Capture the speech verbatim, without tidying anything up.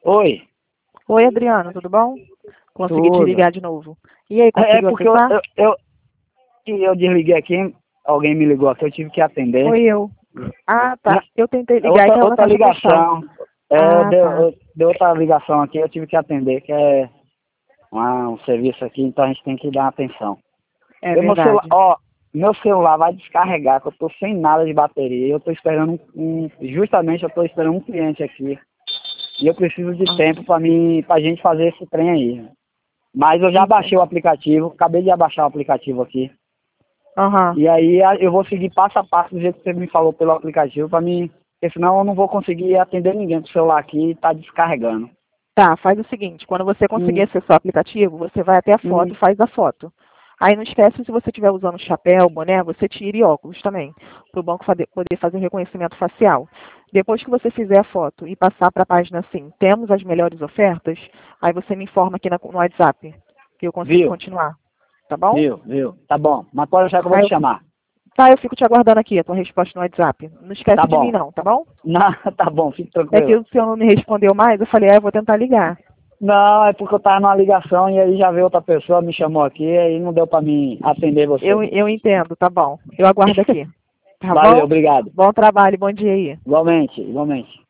Oi, Oi, Adriano, tudo bom? Consegui te tudo. ligar de novo. E aí, É é conseguiu porque eu, acessar? eu, eu, que eu desliguei aqui, alguém me ligou aqui, eu tive que atender. Foi eu. Ah, tá. Na, Eu tentei é ligar e outra, caiu na outra caixa postal. ligação, é, Ah, deu, tá. eu- deu outra ligação aqui, eu tive que atender, que é uma- um serviço aqui, então a gente tem que dar atenção. É Eu, meu celular, verdade. ó, meu celular vai descarregar, que eu tô sem nada de bateria. Eu tô esperando um, um- justamente eu tô esperando um cliente aqui. E eu preciso de Ah, tempo para mim, pra gente fazer esse trem aí. Mas eu já baixei o entendi. aplicativo, acabei de abaixar o aplicativo aqui. Aham. E aí a- eu vou seguir passo a passo do jeito que você me falou pelo aplicativo para mim, porque senão eu não vou conseguir atender ninguém com o celular aqui e tá descarregando. Tá, faz o seguinte, quando você conseguir Hum, acessar o aplicativo, você vai até a foto hum, e faz a foto. Aí não esquece, se você estiver usando chapéu, boné, você tira e óculos também, para o banco fade- poder fazer o reconhecimento facial. Depois que você fizer a foto e passar para a página assim, temos as melhores ofertas, aí você me informa aqui na- no WhatsApp, que eu consigo viu, continuar. Tá bom? viu, viu. Tá bom. Mas pode achar que eu vou Aí te eu, fi- chamar. tá, eu fico te aguardando aqui, a tua resposta no WhatsApp. Não Tá esquece de mim bom. não, tá bom? Não, tá bom, fique É que tranquilo. o senhor não me respondeu mais, eu falei, ah, eu vou tentar ligar. Não, é porque eu tava numa ligação e aí já veio outra pessoa, me chamou aqui e aí não deu pra mim atender Eu, você. eu entendo, tá bom. Eu aguardo aqui. Tá Valeu, bom? obrigado. Bom trabalho, bom dia aí. Igualmente, igualmente.